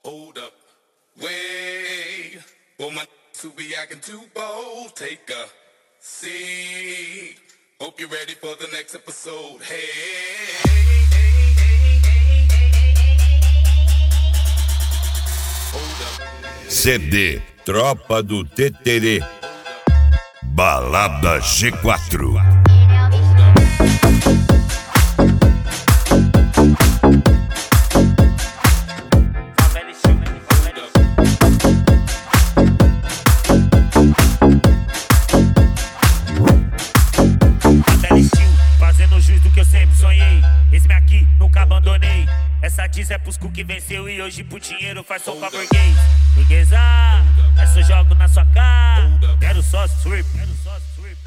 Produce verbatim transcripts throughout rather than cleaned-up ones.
Hold up, wait, for my to be acting too bold, take a seat. Hope you're ready for the next episode. Hey, hold up. C D Tropa do Teterê, Balada G quatro. Essa diz é pros cu que venceu e hoje pro dinheiro faz som pra burguês. Burguesa, essa eu jogo na sua cara. Quero só strip, quero só strip,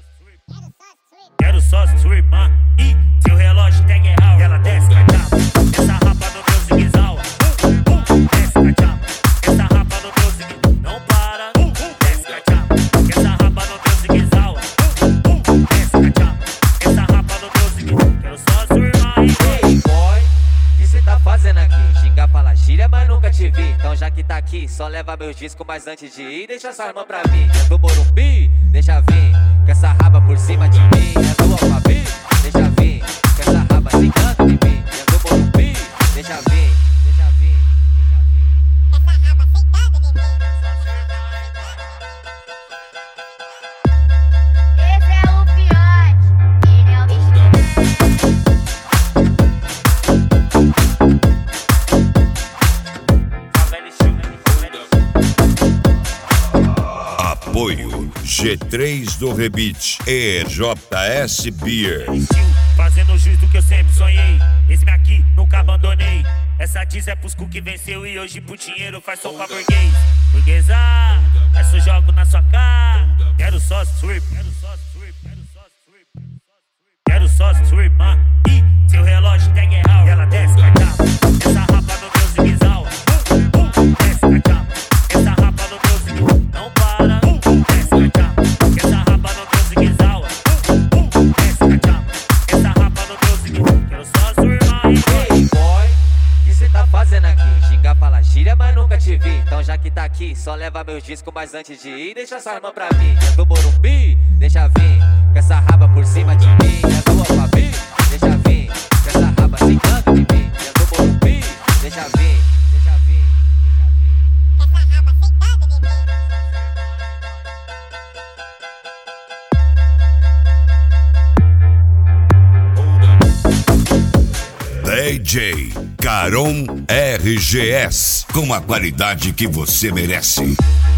quero só strip, man. E seu relógio tem errado, ela desce cachapa. Essa rapa no meu zigue-zague, desce cachapa. Essa rapa no meu zigue, não para, desce cachapa. Essa rapa no meu zigue-zague, desce cachapa. Essa rapa no meu zigue, quero só strip, man. Hey boy, tá fazendo aqui? Xingar, fala gíria, mas nunca te vi. Então já que tá aqui, só leva meus discos. Mas antes de ir, deixa sua irmã pra mim. É do Morumbi, deixa vir. Com essa raba por cima de mim. É do Alphaville, deixa vir. Com essa raba cigando de mim. É do Morumbi, deixa vir. Deixa vir, deixa vir. Essa raba cigando de mim. Esse é o Fiote, ele é o bicho. Apoio G três do Rebite e J S Beer. Fazendo jus do que eu sempre sonhei. Esse aqui nunca abandonei. Essa diz é pros cu que venceu e hoje pro dinheiro faz som pra burguês. Burguesa, essa eu jogo na sua cara. Quero só strip, quero só strip, quero só strip, quero só strip, man. E seu relógio tem errado, ela desce cachapa. Essa rapa no meu zigue-zague, desce cachapa. Essa rapa no meu zigue, não para, desce cachapa. Essa rapa no meu zigue-zague, desce cachapa. Essa rapa no meu zigue, quero só strip, man. Hey boy, o que cê tá fazendo aqui? Xingar, fala gíria, mas nunca te vi. Então já que tá aqui, só leva meus discos. Mas antes de ir, deixa sua irmã pra mim. É do Morumbi, deixa vir. Com essa raba por cima de mim. É do Alphaville, deixa vir. Com essa raba cigando de mim. É do Morumbi, deixa vir. Deixa vir, deixa vir. Essa raba cigando de mim. D J Caron R G S, com a qualidade que você merece.